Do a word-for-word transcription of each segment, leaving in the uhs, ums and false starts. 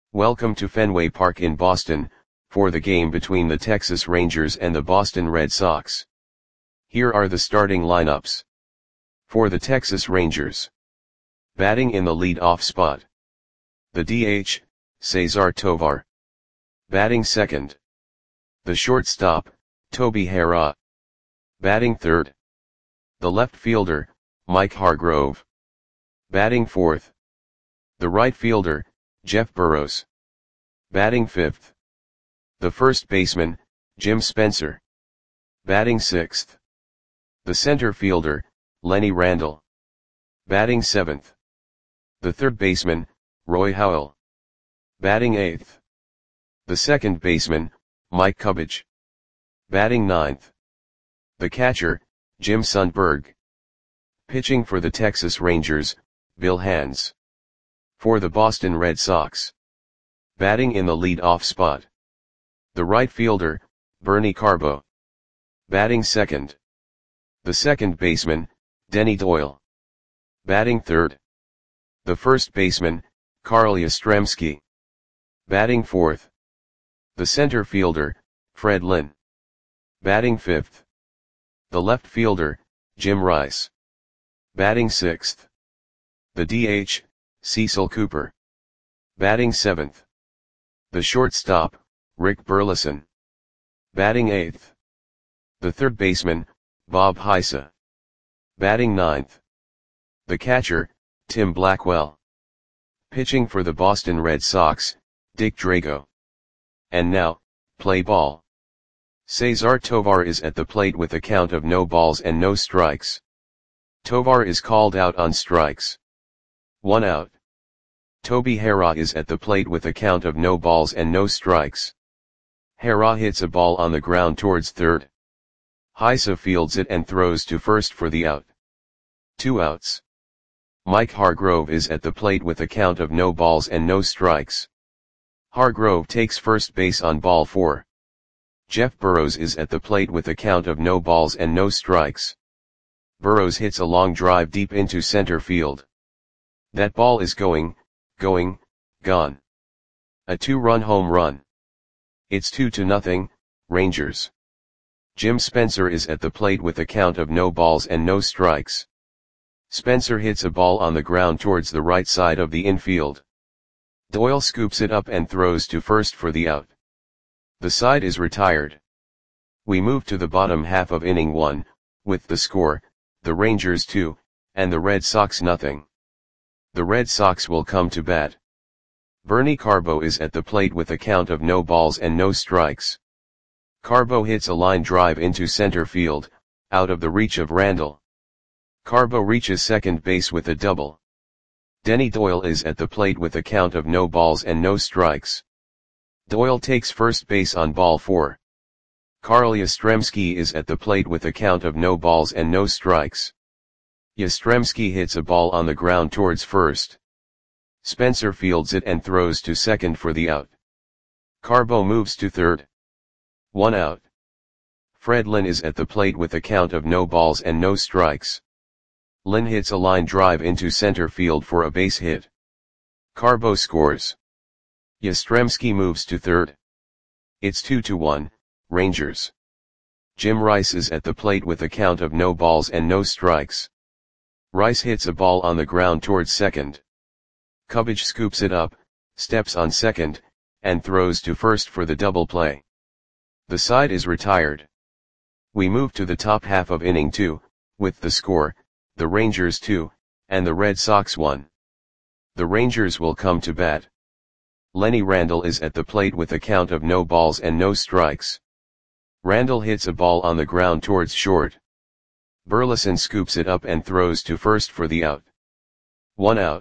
Welcome to Fenway Park in Boston, for the game between the Texas Rangers and the Boston Red Sox. Here are the starting lineups. For the Texas Rangers. Batting in the lead-off spot. The D H, Cesar Tovar. Batting second. The shortstop, Toby Harrah. Batting third. The left fielder, Mike Hargrove. Batting fourth. The right fielder, Jeff Burroughs. Batting fifth. The first baseman, Jim Spencer. Batting sixth. The center fielder, Lenny Randle. Batting seventh. The third baseman, Roy Howell. Batting eighth. The second baseman, Mike Cubbage. Batting ninth. The catcher, Jim Sundberg. Pitching for the Texas Rangers, Bill Hands. For the Boston Red Sox. Batting in the lead-off spot. The right fielder, Bernie Carbo. Batting second. The second baseman, Denny Doyle. Batting third. The first baseman, Carl Yastrzemski. Batting fourth. The center fielder, Fred Lynn. Batting fifth. The left fielder, Jim Rice. Batting sixth. The D H, Cecil Cooper. Batting seventh. The shortstop, Rick Burleson. Batting eighth. The third baseman, Bob Heisa. Batting ninth. The catcher, Tim Blackwell. Pitching for the Boston Red Sox, Dick Drago. And now, play ball. Cesar Tovar is at the plate with a count of no balls and no strikes. Tovar is called out on strikes. One out. Toby Harrah is at the plate with a count of no balls and no strikes. Harrah hits a ball on the ground towards third. Heisa fields it and throws to first for the out. Two outs. Mike Hargrove is at the plate with a count of no balls and no strikes. Hargrove takes first base on ball four. Jeff Burroughs is at the plate with a count of no balls and no strikes. Burroughs hits a long drive deep into center field. That ball is going, going, gone. A two-run home run. It's two to nothing, Rangers. Jim Spencer is at the plate with a count of no balls and no strikes. Spencer hits a ball on the ground towards the right side of the infield. Doyle scoops it up and throws to first for the out. The side is retired. We move to the bottom half of inning one, with the score, the Rangers two, and the Red Sox nothing. The Red Sox will come to bat. Bernie Carbo is at the plate with a count of no balls and no strikes. Carbo hits a line drive into center field, out of the reach of Randle. Carbo reaches second base with a double. Denny Doyle is at the plate with a count of no balls and no strikes. Doyle takes first base on ball four. Carl Yastrzemski is at the plate with a count of no balls and no strikes. Yastrzemski hits a ball on the ground towards first. Spencer fields it and throws to second for the out. Carbo moves to third. One out. Fred Lynn is at the plate with a count of no balls and no strikes. Lynn hits a line drive into center field for a base hit. Carbo scores. Yastrzemski moves to third. It's two to one, Rangers. Jim Rice is at the plate with a count of no balls and no strikes. Rice hits a ball on the ground towards second. Cubbage scoops it up, steps on second, and throws to first for the double play. The side is retired. We move to the top half of inning two, with the score, the Rangers two, and the Red Sox one. The Rangers will come to bat. Lenny Randle is at the plate with a count of no balls and no strikes. Randle hits a ball on the ground towards short. Burleson scoops it up and throws to first for the out. One out.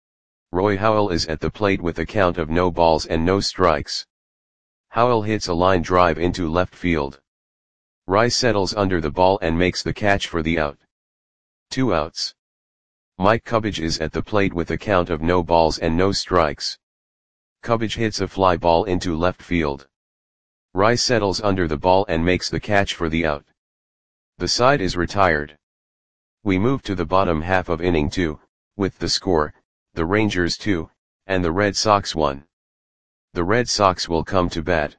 Roy Howell is at the plate with a count of no balls and no strikes. Howell hits a line drive into left field. Rice settles under the ball and makes the catch for the out. Two outs. Mike Cubbage is at the plate with a count of no balls and no strikes. Cubbage hits a fly ball into left field. Rice settles under the ball and makes the catch for the out. The side is retired. We move to the bottom half of inning two, with the score, the Rangers two, and the Red Sox one. The Red Sox will come to bat.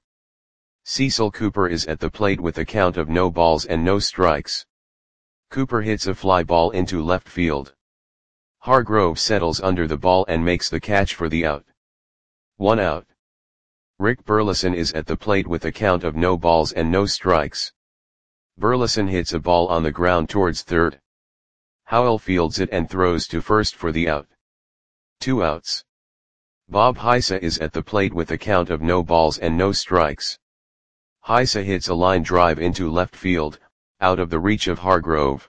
Cecil Cooper is at the plate with a count of no balls and no strikes. Cooper hits a fly ball into left field. Hargrove settles under the ball and makes the catch for the out. One out. Rick Burleson is at the plate with a count of no balls and no strikes. Burleson hits a ball on the ground towards third. Howell fields it and throws to first for the out. Two outs. Bob Heisa is at the plate with a count of no balls and no strikes. Heisa hits a line drive into left field, out of the reach of Hargrove.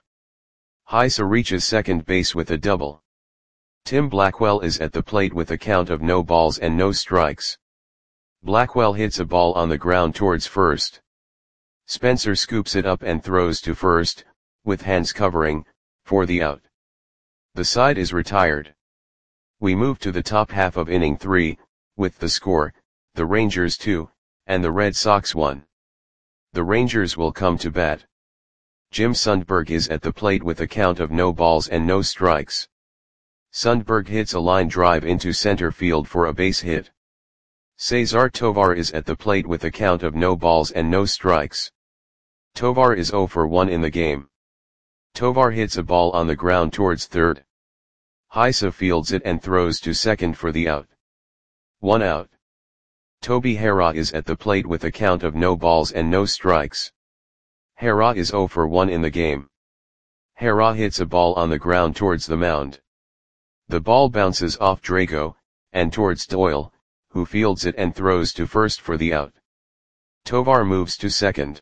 Heisa reaches second base with a double. Tim Blackwell is at the plate with a count of no balls and no strikes. Blackwell hits a ball on the ground towards first. Spencer scoops it up and throws to first, with hands covering, for the out. The side is retired. We move to the top half of inning three, with the score, the Rangers two, and the Red Sox one. The Rangers will come to bat. Jim Sundberg is at the plate with a count of no balls and no strikes. Sundberg hits a line drive into center field for a base hit. Cesar Tovar is at the plate with a count of no balls and no strikes. Tovar is zero for one in the game. Tovar hits a ball on the ground towards third. Heisa fields it and throws to second for the out. One out. Toby Harrah is at the plate with a count of no balls and no strikes. Harrah is zero for one in the game. Harrah hits a ball on the ground towards the mound. The ball bounces off Drago, and towards Doyle, who fields it and throws to first for the out. Tovar moves to second.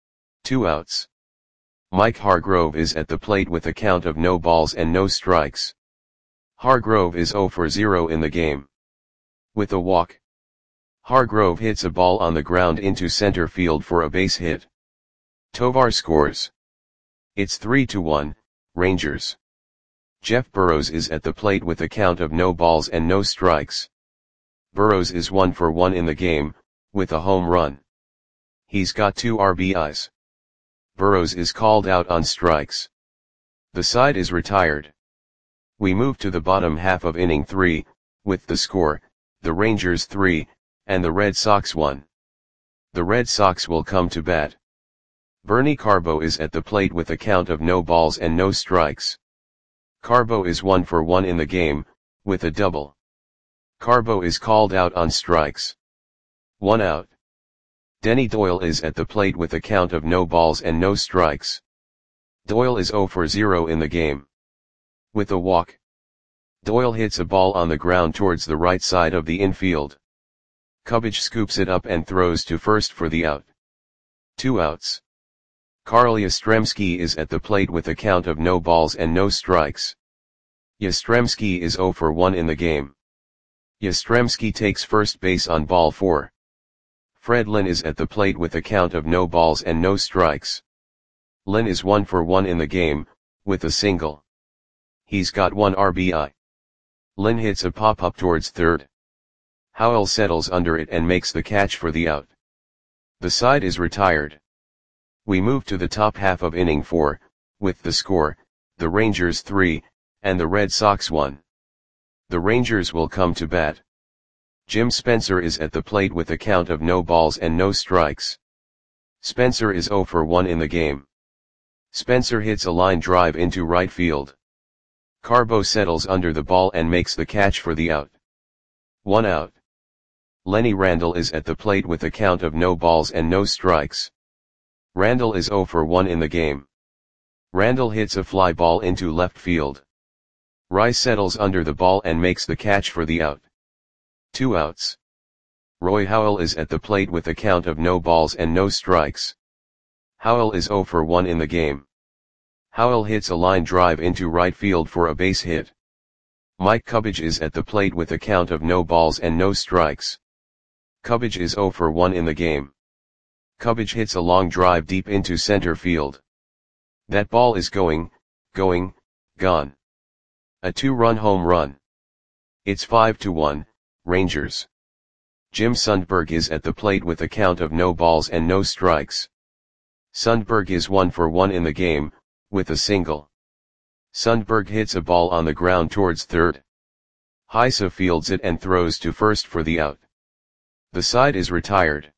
Two outs. Mike Hargrove is at the plate with a count of no balls and no strikes. Hargrove is zero for zero in the game. With a walk. Hargrove hits a ball on the ground into center field for a base hit. Tovar scores. It's three to one, Rangers. Jeff Burrows is at the plate with a count of no balls and no strikes. Burrows is one for one in the game, with a home run. He's got two R B Is. Burrows is called out on strikes. The side is retired. We move to the bottom half of inning three, with the score, the Rangers three, and the Red Sox one. The Red Sox will come to bat. Bernie Carbo is at the plate with a count of no balls and no strikes. Carbo is one for one in the game, with a double. Carbo is called out on strikes. One out. Denny Doyle is at the plate with a count of no balls and no strikes. Doyle is zero for zero in the game. With a walk. Doyle hits a ball on the ground towards the right side of the infield. Kubich scoops it up and throws to first for the out. Two outs. Carl Yastrzemski is at the plate with a count of no balls and no strikes. Yastrzemski is zero for one in the game. Yastrzemski takes first base on ball four. Fred Lynn is at the plate with a count of no balls and no strikes. Lynn is one for one in the game, with a single. He's got one R B I. Lynn hits a pop-up towards third. Howell settles under it and makes the catch for the out. The side is retired. We move to the top half of inning four, with the score, the Rangers three, and the Red Sox one. The Rangers will come to bat. Jim Spencer is at the plate with a count of no balls and no strikes. Spencer is zero for one in the game. Spencer hits a line drive into right field. Carbo settles under the ball and makes the catch for the out. One out. Lenny Randle is at the plate with a count of no balls and no strikes. Randle is zero for one in the game. Randle hits a fly ball into left field. Rice settles under the ball and makes the catch for the out. Two outs. Roy Howell is at the plate with a count of no balls and no strikes. Howell is zero for one in the game. Howell hits a line drive into right field for a base hit. Mike Kubich is at the plate with a count of no balls and no strikes. Kubich is zero for one in the game. Kubich hits a long drive deep into center field. That ball is going, going, gone. A two-run home run. It's five to one, Rangers. Jim Sundberg is at the plate with a count of no balls and no strikes. Sundberg is one for one in the game, with a single. Sundberg hits a ball on the ground towards third. Heisa fields it and throws to first for the out. The side is retired.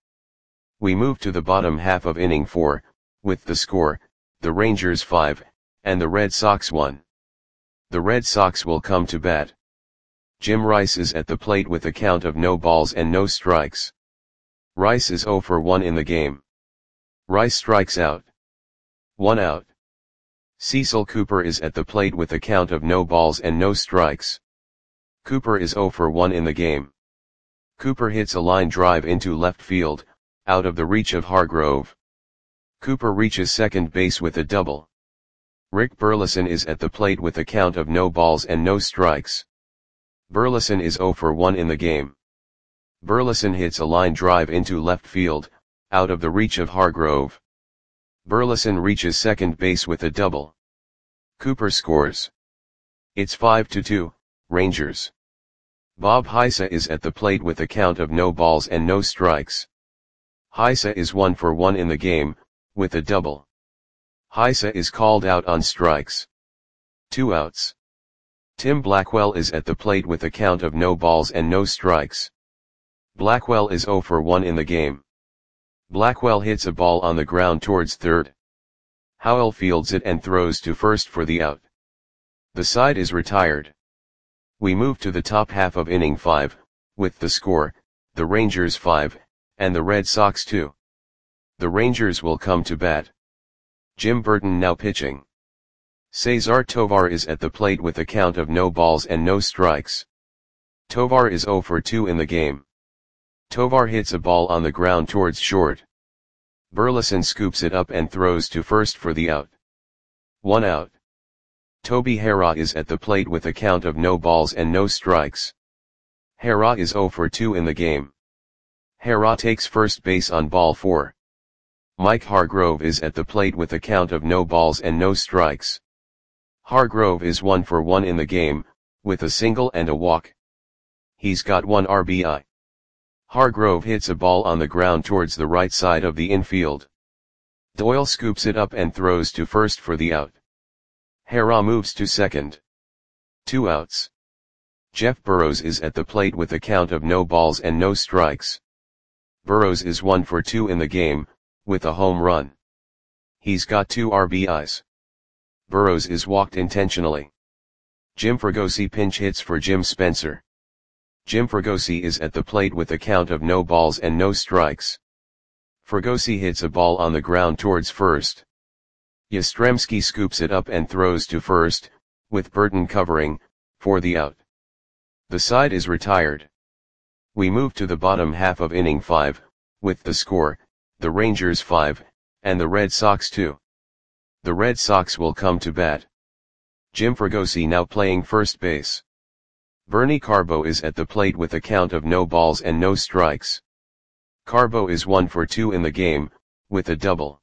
We move to the bottom half of inning four, with the score, the Rangers five, and the Red Sox one. The Red Sox will come to bat. Jim Rice is at the plate with a count of no balls and no strikes. Rice is oh for one in the game. Rice strikes out. One out. Cecil Cooper is at the plate with a count of no balls and no strikes. Cooper is oh for one in the game. Cooper hits a line drive into left field, out of the reach of Hargrove. Cooper reaches second base with a double. Rick Burleson is at the plate with a count of no balls and no strikes. Burleson is oh for one in the game. Burleson hits a line drive into left field, out of the reach of Hargrove. Burleson reaches second base with a double. Cooper scores. It's five to two, Rangers. Bob Heisa is at the plate with a count of no balls and no strikes. Heisa is one for one in the game, with a double. Heisa is called out on strikes. Two outs. Tim Blackwell is at the plate with a count of no balls and no strikes. Blackwell is oh for one in the game. Blackwell hits a ball on the ground towards third. Howell fields it and throws to first for the out. The side is retired. We move to the top half of inning five, with the score, the Rangers five, and the Red Sox two. The Rangers will come to bat. Jim Burton now pitching. Cesar Tovar is at the plate with a count of no balls and no strikes. Tovar is oh for two in the game. Tovar hits a ball on the ground towards short. Burleson scoops it up and throws to first for the out. One out. Toby Harrah is at the plate with a count of no balls and no strikes. Harrah is oh for two in the game. Harrah takes first base on ball four. Mike Hargrove is at the plate with a count of no balls and no strikes. Hargrove is one for one in the game, with a single and a walk. He's got one R B I. Hargrove hits a ball on the ground towards the right side of the infield. Doyle scoops it up and throws to first for the out. Harrah moves to second. Two outs. Jeff Burrows is at the plate with a count of no balls and no strikes. Burrows is one for two in the game, with a home run. He's got two R B Is. Burrows is walked intentionally. Jim Fregosi pinch hits for Jim Spencer. Jim Fregosi is at the plate with a count of no balls and no strikes. Fregosi hits a ball on the ground towards first. Yastrzemski scoops it up and throws to first, with Burton covering, for the out. The side is retired. We move to the bottom half of inning five, with the score, the Rangers five, and the Red Sox two. The Red Sox will come to bat. Jim Fregosi now playing first base. Bernie Carbo is at the plate with a count of no balls and no strikes. Carbo is one for two in the game, with a double.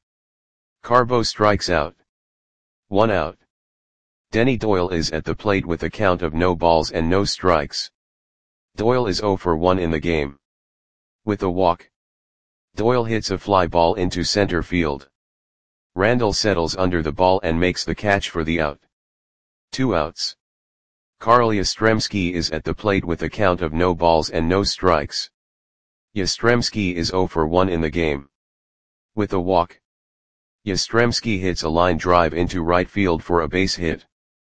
Carbo strikes out. One out. Denny Doyle is at the plate with a count of no balls and no strikes. Doyle is oh for one in the game. With a walk. Doyle hits a fly ball into center field. Randall settles under the ball and makes the catch for the out. Two outs. Carl Yastrzemski is at the plate with a count of no balls and no strikes. Yastrzemski is oh for one in the game. With a walk. Yastrzemski hits a line drive into right field for a base hit.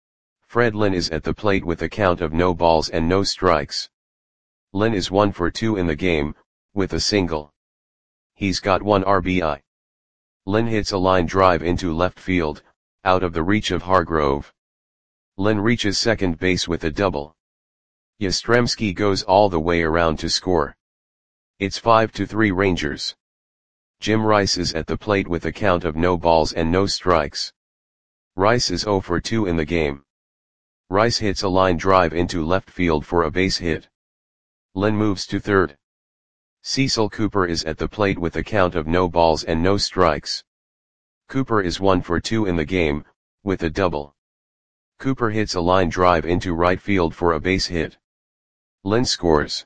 Fred Lynn is at the plate with a count of no balls and no strikes. Lynn is one for two in the game, with a single. He's got one R B I. Lynn hits a line drive into left field, out of the reach of Hargrove. Lynn reaches second base with a double. Yastrzemski goes all the way around to score. It's five to three Rangers. Jim Rice is at the plate with a count of no balls and no strikes. Rice is oh for two in the game. Rice hits a line drive into left field for a base hit. Lynn moves to third. Cecil Cooper is at the plate with a count of no balls and no strikes. Cooper is one for two in the game, with a double. Cooper hits a line drive into right field for a base hit. Lynn scores.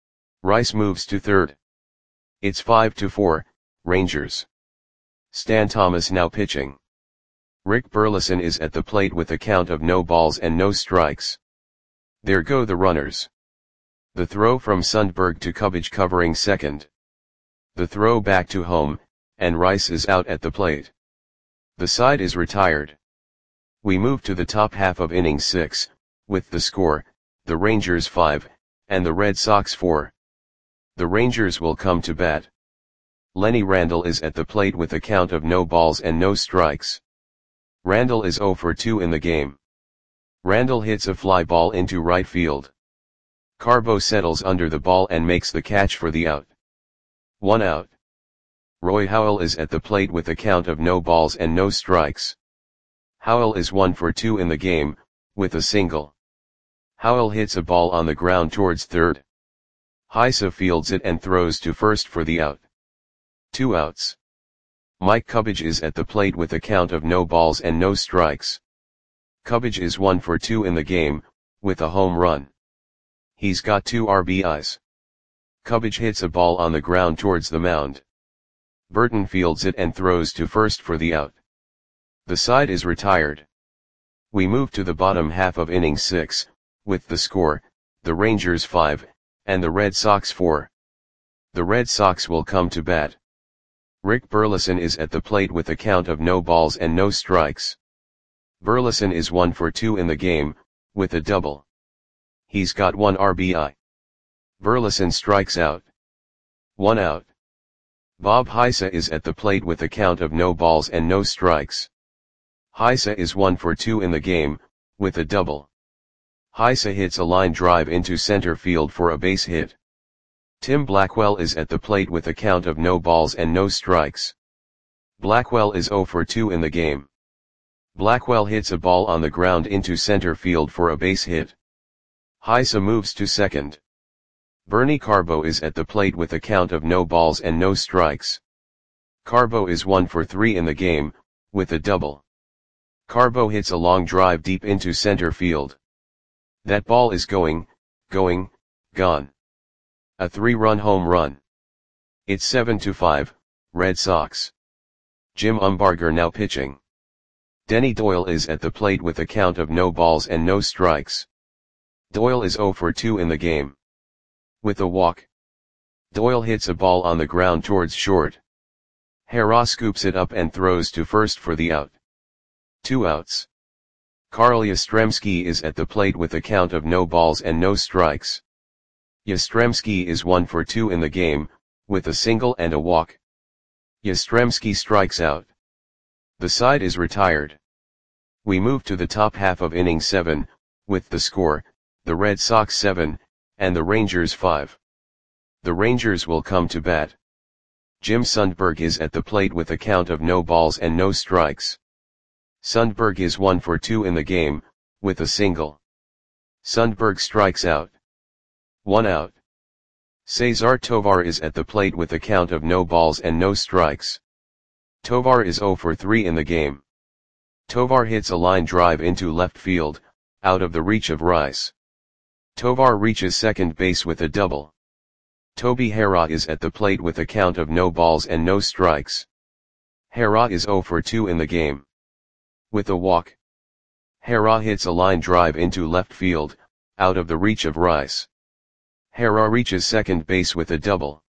Rice moves to third. It's five to four, Rangers. Stan Thomas now pitching. Rick Burleson is at the plate with a count of no balls and no strikes. There go the runners. The throw from Sundberg to Kubich covering second. The throw back to home, and Rice is out at the plate. The side is retired. We move to the top half of inning six, with the score, the Rangers five, and the Red Sox four. The Rangers will come to bat. Lenny Randle is at the plate with a count of no balls and no strikes. Randle is oh for two in the game. Randle hits a fly ball into right field. Carbo settles under the ball and makes the catch for the out. One out. Roy Howell is at the plate with a count of no balls and no strikes. Howell is one for two in the game, with a single. Howell hits a ball on the ground towards third. Heise fields it and throws to first for the out. Two outs. Mike Kubich is at the plate with a count of no balls and no strikes. Kubich is one for two in the game, with a home run. He's got two R B Is. Kubich hits a ball on the ground towards the mound. Burton fields it and throws to first for the out. The side is retired. We move to the bottom half of inning six, with the score, the Rangers five, and the Red Sox four. The Red Sox will come to bat. Rick Burleson is at the plate with a count of no balls and no strikes. Burleson is one for two in the game, with a double. He's got one R B I. Burleson strikes out. One out. Bob Heise is at the plate with a count of no balls and no strikes. Heise is one for two in the game, with a double. Heise hits a line drive into center field for a base hit. Tim Blackwell is at the plate with a count of no balls and no strikes. Blackwell is oh for two in the game. Blackwell hits a ball on the ground into center field for a base hit. Heise moves to second. Bernie Carbo is at the plate with a count of no balls and no strikes. Carbo is one for three in the game, with a double. Carbo hits a long drive deep into center field. That ball is going, going, gone. A three-run home run. It's seven to five, Red Sox. Jim Umbarger now pitching. Denny Doyle is at the plate with a count of no balls and no strikes. Doyle is oh for two in the game. With a walk. Doyle hits a ball on the ground towards short. Hera scoops it up and throws to first for the out. Two outs. Carl Yastrzemski is at the plate with a count of no balls and no strikes. Yastrzemski is one for two in the game, with a single and a walk. Yastrzemski strikes out. The side is retired. We move to the top half of inning seven, with the score, the Red Sox seven, and the Rangers five. The Rangers will come to bat. Jim Sundberg is at the plate with a count of no balls and no strikes. Sundberg is one for two in the game, with a single. Sundberg strikes out. One out. Cesar Tovar is at the plate with a count of no balls and no strikes. Tovar is oh for three in the game. Tovar hits a line drive into left field, out of the reach of Rice. Tovar reaches second base with a double. Toby Hera is at the plate with a count of no balls and no strikes. Hera is oh for two in the game. With a walk. Hera hits a line drive into left field, out of the reach of Rice. Hera reaches second base with a double.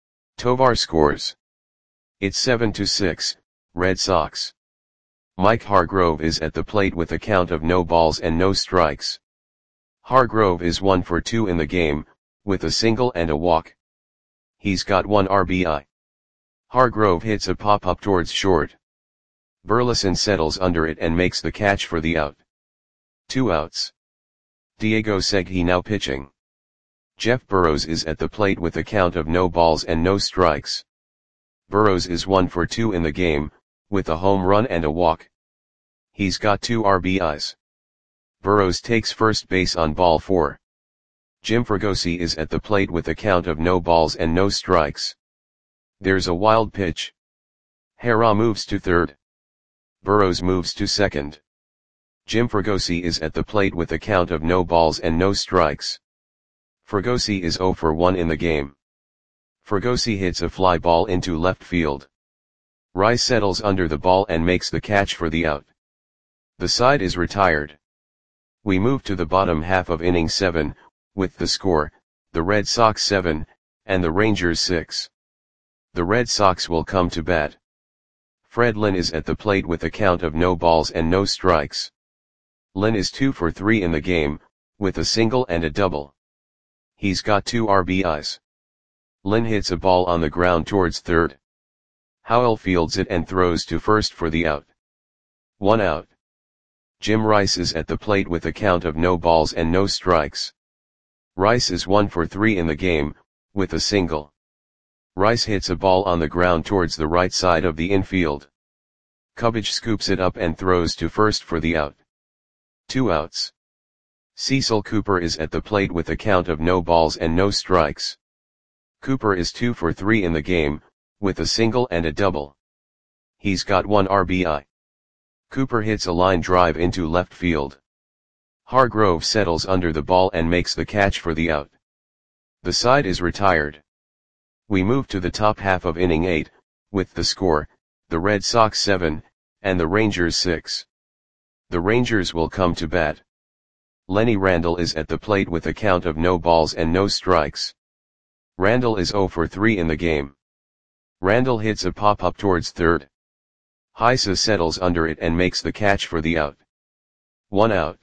Tovar scores. It's seven to six, Red Sox. Mike Hargrove is at the plate with a count of no balls and no strikes. Hargrove is one for two in the game, with a single and a walk. He's got one R B I. Hargrove hits a pop-up towards short. Burleson settles under it and makes the catch for the out. Two outs. Diego Segui now pitching. Jeff Burrows is at the plate with a count of no balls and no strikes. Burrows is one for two in the game, with a home run and a walk. He's got two R B Is. Burrows takes first base on ball four. Jim Fregosi is at the plate with a count of no balls and no strikes. There's a wild pitch. Hera moves to third. Burrows moves to second. Jim Fregosi is at the plate with a count of no balls and no strikes. Fregosi is oh for one in the game. Fregosi hits a fly ball into left field. Rice settles under the ball and makes the catch for the out. The side is retired. We move to the bottom half of inning seven, with the score, the Red Sox seven, and the Rangers six. The Red Sox will come to bat. Fred Lynn is at the plate with a count of no balls and no strikes. Lynn is two for three in the game, with a single and a double. He's got two R B Is. Lynn hits a ball on the ground towards third. Howell fields it and throws to first for the out. One out. Jim Rice is at the plate with a count of no balls and no strikes. Rice is one for three in the game, with a single. Rice hits a ball on the ground towards the right side of the infield. Cubbage scoops it up and throws to first for the out. Two outs. Cecil Cooper is at the plate with a count of no balls and no strikes. Cooper is two for three in the game, with a single and a double. He's got one R B I. Cooper hits a line drive into left field. Hargrove settles under the ball and makes the catch for the out. The side is retired. We move to the top half of inning eight, with the score, the Red Sox seven, and the Rangers six. The Rangers will come to bat. Lenny Randle is at the plate with a count of no balls and no strikes. Randle is zero for three in the game. Randle hits a pop-up towards third. Heisa settles under it and makes the catch for the out. One out.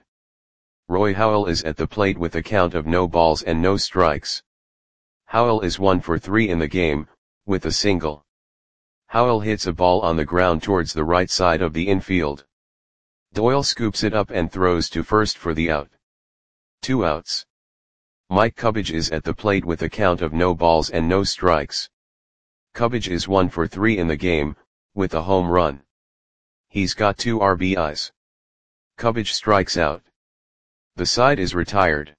Roy Howell is at the plate with a count of no balls and no strikes. Howell is one for three in the game, with a single. Howell hits a ball on the ground towards the right side of the infield. Doyle scoops it up and throws to first for the out. Two outs. Mike Cubbage is at the plate with a count of no balls and no strikes. Cubbage is one for three in the game, with a home run. He's got two R B Is. Cubbage strikes out. The side is retired.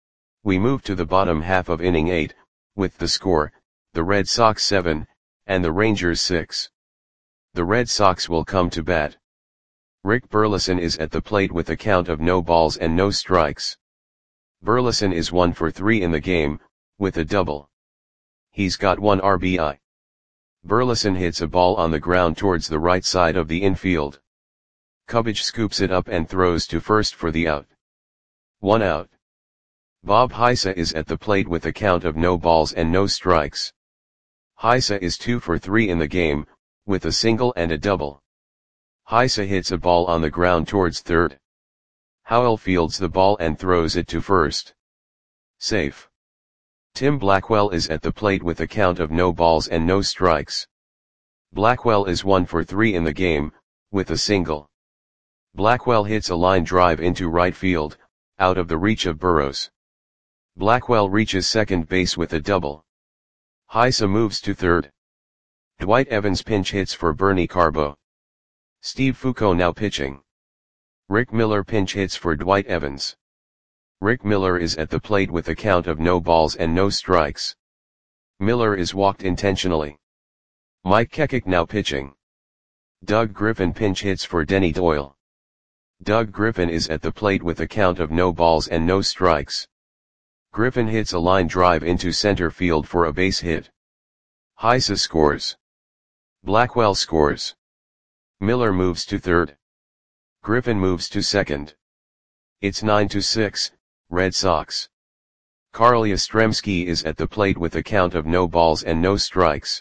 We move to the bottom half of inning eight, with the score, the Red Sox seven, and the Rangers six. The Red Sox will come to bat. Rick Burleson is at the plate with a count of no balls and no strikes. Burleson is one for three in the game, with a double. He's got one R B I. Burleson hits a ball on the ground towards the right side of the infield. Cubbage scoops it up and throws to first for the out. One out. Bob Heisa is at the plate with a count of no balls and no strikes. Heisa is two for three in the game, with a single and a double. Heisa hits a ball on the ground towards third. Howell fields the ball and throws it to first. Safe. Tim Blackwell is at the plate with a count of no balls and no strikes. Blackwell is one for three in the game, with a single. Blackwell hits a line drive into right field, out of the reach of Burrows. Blackwell reaches second base with a double. Heisa moves to third. Dwight Evans pinch hits for Bernie Carbo. Steve Foucault now pitching. Rick Miller pinch hits for Dwight Evans. Rick Miller is at the plate with a count of no balls and no strikes. Miller is walked intentionally. Mike Kekik now pitching. Doug Griffin pinch hits for Denny Doyle. Doug Griffin is at the plate with a count of no balls and no strikes. Griffin hits a line drive into center field for a base hit. Heisa scores. Blackwell scores. Miller moves to third. Griffin moves to second. It's nine to six, Red Sox. Carl Yastrzemski is at the plate with a count of no balls and no strikes.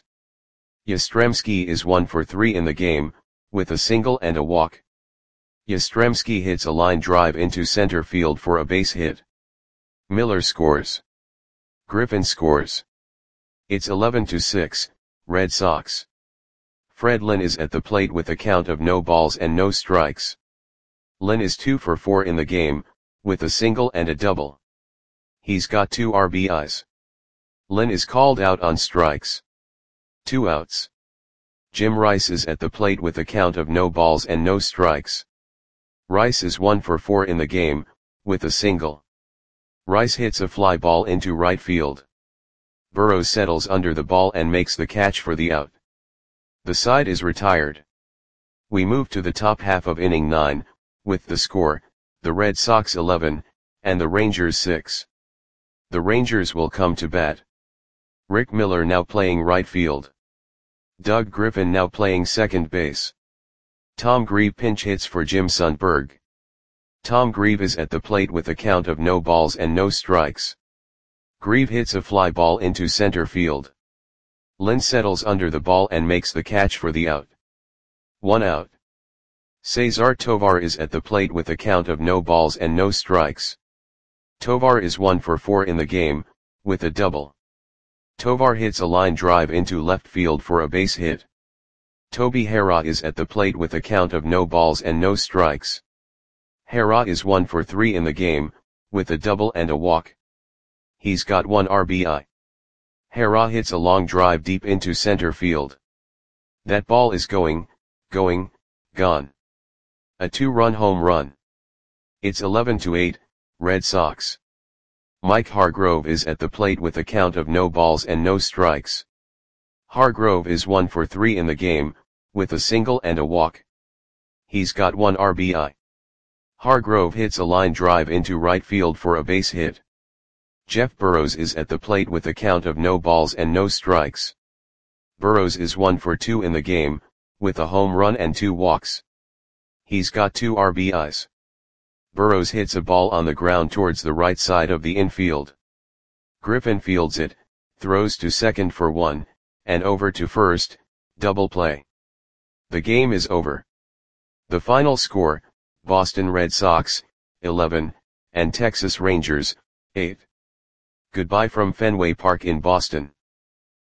Yastrzemski is one for three in the game, with a single and a walk. Yastrzemski hits a line drive into center field for a base hit. Miller scores. Griffin scores. It's eleven to six, Red Sox. Fred Lynn is at the plate with a count of no balls and no strikes. Lynn is two for four in the game, with a single and a double. He's got two R B Is. Lynn is called out on strikes. Two outs. Jim Rice is at the plate with a count of no balls and no strikes. Rice is one for four in the game, with a single. Rice hits a fly ball into right field. Burrows settles under the ball and makes the catch for the out. The side is retired. We move to the top half of inning nine, with the score, the Red Sox eleven, and the Rangers six. The Rangers will come to bat. Rick Miller now playing right field. Doug Griffin now playing second base. Tom Grieve pinch hits for Jim Sundberg. Tom Grieve is at the plate with a count of no balls and no strikes. Grieve hits a fly ball into center field. Lynn settles under the ball and makes the catch for the out. One out. Cesar Tovar is at the plate with a count of no balls and no strikes. Tovar is one for four in the game, with a double. Tovar hits a line drive into left field for a base hit. Toby Harrah is at the plate with a count of no balls and no strikes. Harrah is one for three in the game, with a double and a walk. He's got one R B I. Harrah hits a long drive deep into center field. That ball is going, going, gone. A two-run home run. It's eleven to eight, Red Sox. Mike Hargrove is at the plate with a count of no balls and no strikes. Hargrove is one for three in the game, with a single and a walk. He's got one R B I. Hargrove hits a line drive into right field for a base hit. Jeff Burrows is at the plate with a count of no balls and no strikes. Burrows is one for two in the game, with a home run and two walks. He's got two R B Is. Burrows hits a ball on the ground towards the right side of the infield. Griffin fields it, throws to second for one, and over to first, double play. The game is over. The final score, Boston Red Sox, eleven, and Texas Rangers, eight. Goodbye from Fenway Park in Boston.